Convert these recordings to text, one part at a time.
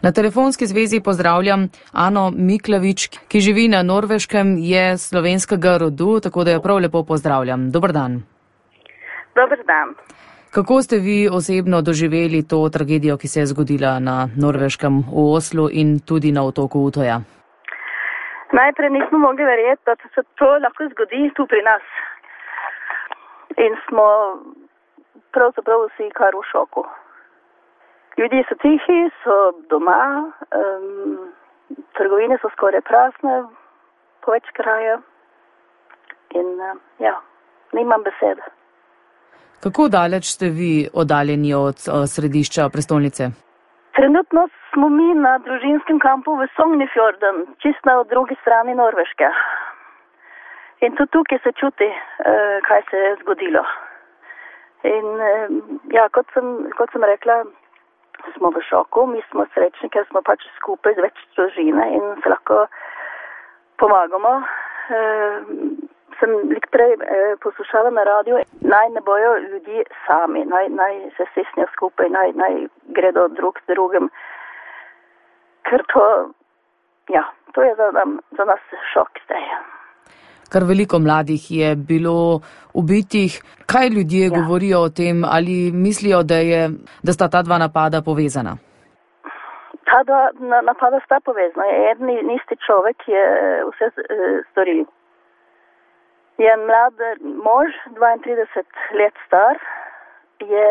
Na telefonski zvezi pozdravljam Ano Miklavič, ki živi na Norveškem, je slovenskega rodu, tako da jo prav lepo pozdravljam. Dober dan. Dober dan. Kako ste vi osebno doživeli to tragedijo, ki se je zgodila na Norveškem v Oslu in tudi na otoku Utoja? Najprej nismo mogli verjeti, da se to lahko zgodi tu pri nas. In smo pravzaprav vsi kar v šoku. Ljudje so tihi, so doma, trgovine so skoraj prazne, po več kraja. In nimam besede. Kako daleč ste vi oddaljeni od središča prestolnice? Trenutno smo mi na družinskem kampu v Sognefjorden, čisto na drugi strani Norveške. In tudi tukaj se čuti, kaj se je zgodilo. In kot sem rekla, smo v šoku, mi smo srečni, ker smo pač skupaj z več družine in se lahko pomagamo. Sem prej poslušala na radiju, naj ne bojo ljudi sami, naj se stisnejo skupaj, naj gredo drug z drugim. Ker to je za nas šok zdaj. Kar veliko mladih je bilo ubitih. Kaj ljudje govorijo o tem, ali mislijo, da sta ta dva napada povezana? Ta dva napada sta povezana. Eden in isti človek je vse storil. Je mlad mož, 32 let star, je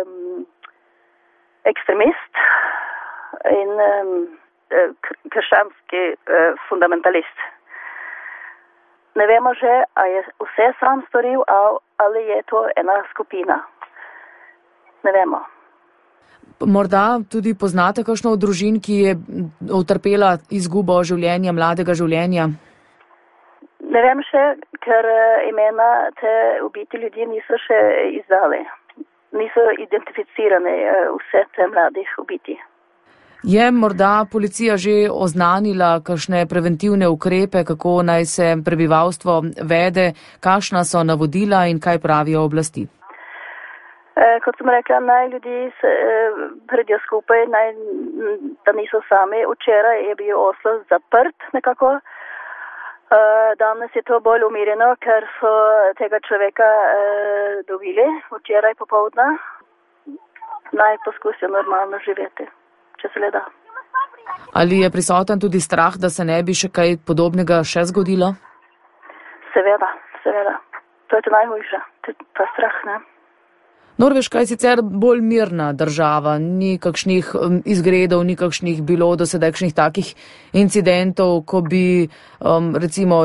ekstremist in krščanski fundamentalist. Ne vemo že, a je vse sam storil, ali je to ena skupina. Ne vemo. Morda tudi poznate kakšno od družin, ki je utrpela izgubo življenja, mladega življenja? Ne vem še, ker imena te ubiti ljudi niso še izdali. Niso identificirane vse te mladih ubiti. Je morda policija že oznanila kakšne preventivne ukrepe, kako naj se prebivalstvo vede, kakšna so navodila in kaj pravijo oblasti? Kot sem rekla, naj ljudi predijo skupaj, da niso sami. Včeraj je bil Oslo zaprt nekako. Danes je to bolj umirjeno, ker so tega človeka dobili včeraj popoldne. Naj poskusijo normalno živeti, če se le da. Ali je prisoten tudi strah, da se ne bi še kaj podobnega še zgodilo? Seveda. To je to najhujše, ta strah, ne? Norveška je sicer bolj mirna država, ni kakšnih izgredov, ni kakšnih bilo do sedaj kakšnih takih incidentov, ko bi recimo